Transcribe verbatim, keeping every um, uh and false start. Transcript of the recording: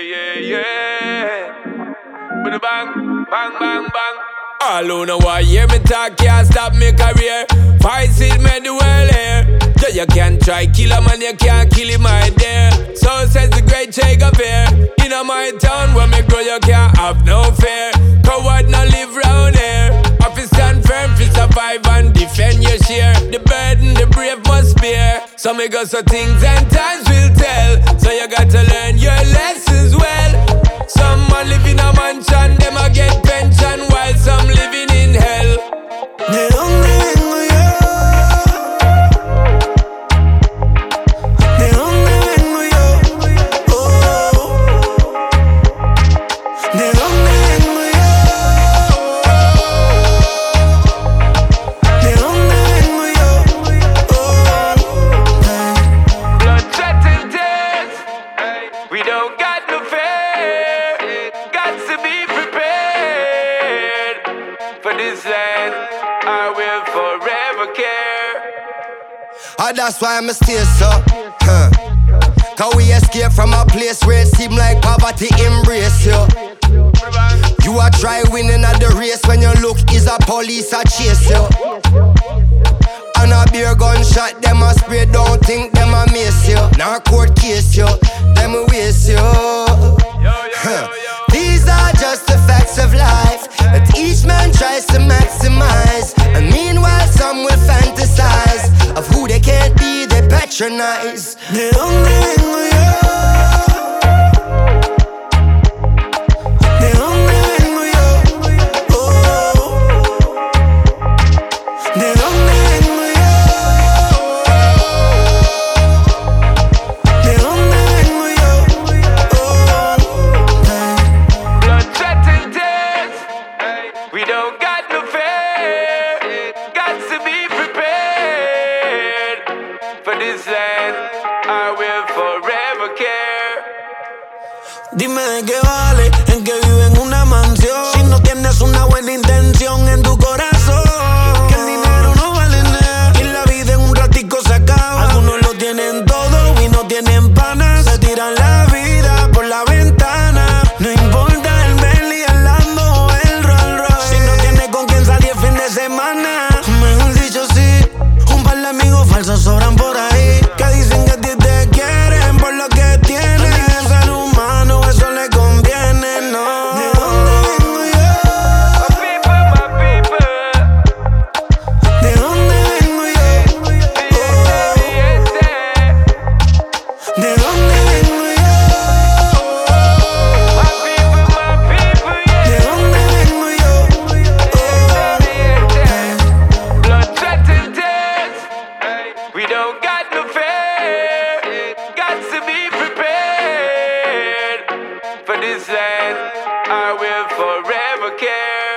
yeah, yeah. With a bang, bang, bang, bang. All who know I hear me talk can't stop me career. Fight it, made the world here. Yeah, you can't try kill a man, you can't kill him, my dear. So says the great Che Guevara. In my town where me grow, you can't have no fear. Coward no live round here. Office stand firm, feel survive and defend your share. The burden, the brave must bear. So me go so things and times will tell. So you got to learn your lessons well. Some man live in a mansion, them a get pension, while some living in hell. ¿De dónde vengo yo? ¿De dónde vengo yo? Oh. ¿De dónde vengo yo? ¿De dónde vengo yo? Oh. Hey. Blood, sweat and tears. Hey. We don't got no fear. Got to be prepared for this land. I will forever care. Ah, that's why I'm still so, huh. Cause we escape from a place where it seem like poverty embrace you. You a try winning at the race when you look is a police a chase you. And a beer gunshot, them a spray, don't think them a miss you. Now court case you, them a waste you. Huh. These are just the facts of life that each man tries to maximize. And meanwhile some will fantasize of who they can't be, they patronize. ¿De dónde vengo yo? ¿De dónde vengo yo? Oh. ¿De dónde vengo yo? ¿De dónde vengo yo? Oh. Hey. Blood, sweat and tears. Hey. We don't got no fear. Got to be prepared for this land. I will forever care. Dime de qué vale en que vive en una mansión si no tienes una buena intención en tu corazón. Que el dinero no vale nada y la vida en un ratico se acaba. Algunos lo tienen todo y no tienen panas. Se tiran la vida por la ventana. No importa el Bentley, el Lambo o el Rolls Royce. Si no tienes con quien salir fin de semana, mejor dicho sí. Un par de amigos falsos sobran por ahí que dicen que a ti te quieren por lo que tienes. Ser humano eso le conviene, no. ¿De dónde vengo yo? My people, my people. ¿De dónde vengo yo? Este, este. ¿De dónde vengo yo? My people, my people, yeah. ¿De dónde vengo yo? Este. Blood, sweat and tears. Hey. We don't got no fear. Got to be prepared for this land. I will forever care.